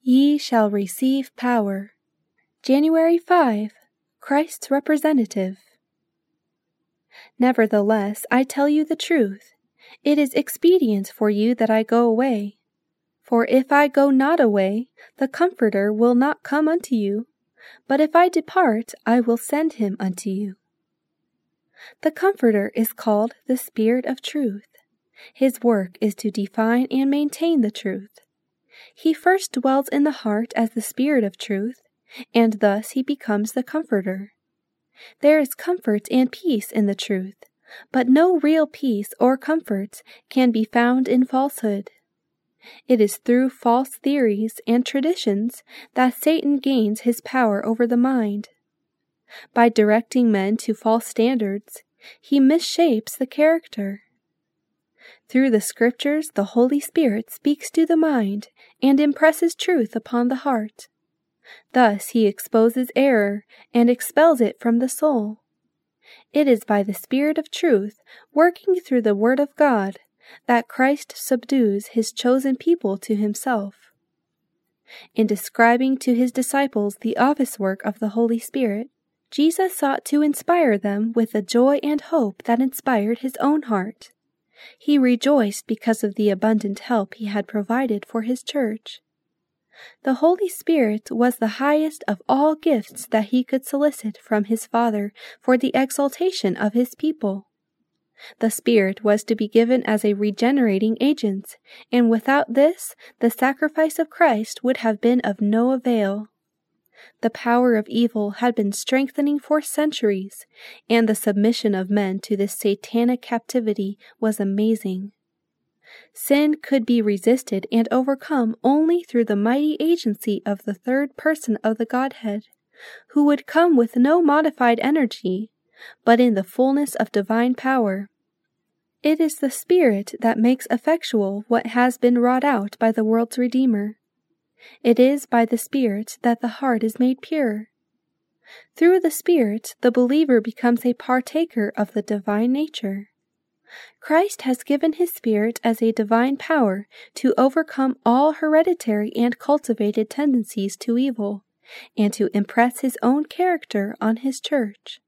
Ye shall receive power. January 5, Christ's representative. Nevertheless, I tell you the truth. It is expedient for you that I go away. For if I go not away, the Comforter will not come unto you. But if I depart, I will send him unto you. The Comforter is called the Spirit of Truth. His work is to define and maintain the truth. He first dwells in the heart as the Spirit of Truth, and thus he becomes the Comforter. There is comfort and peace in the truth, but no real peace or comfort can be found in falsehood. It is through false theories and traditions that Satan gains his power over the mind. By directing men to false standards, he misshapes the character. Through the Scriptures, the Holy Spirit speaks to the mind and impresses truth upon the heart. Thus he exposes error and expels it from the soul. It is by the Spirit of Truth, working through the Word of God, that Christ subdues his chosen people to himself. In describing to his disciples the office work of the Holy Spirit, Jesus sought to inspire them with the joy and hope that inspired his own heart. He rejoiced because of the abundant help he had provided for his church. The Holy Spirit was the highest of all gifts that he could solicit from his Father for the exaltation of his people. The Spirit was to be given as a regenerating agent, and without this, the sacrifice of Christ would have been of no avail. The power of evil had been strengthening for centuries, and the submission of men to this satanic captivity was amazing. Sin could be resisted and overcome only through the mighty agency of the third person of the Godhead, who would come with no modified energy, but in the fullness of divine power. It is the Spirit that makes effectual what has been wrought out by the world's Redeemer. It is by the Spirit that the heart is made pure. Through the Spirit, the believer becomes a partaker of the divine nature. Christ has given his Spirit as a divine power to overcome all hereditary and cultivated tendencies to evil, and to impress his own character on his church.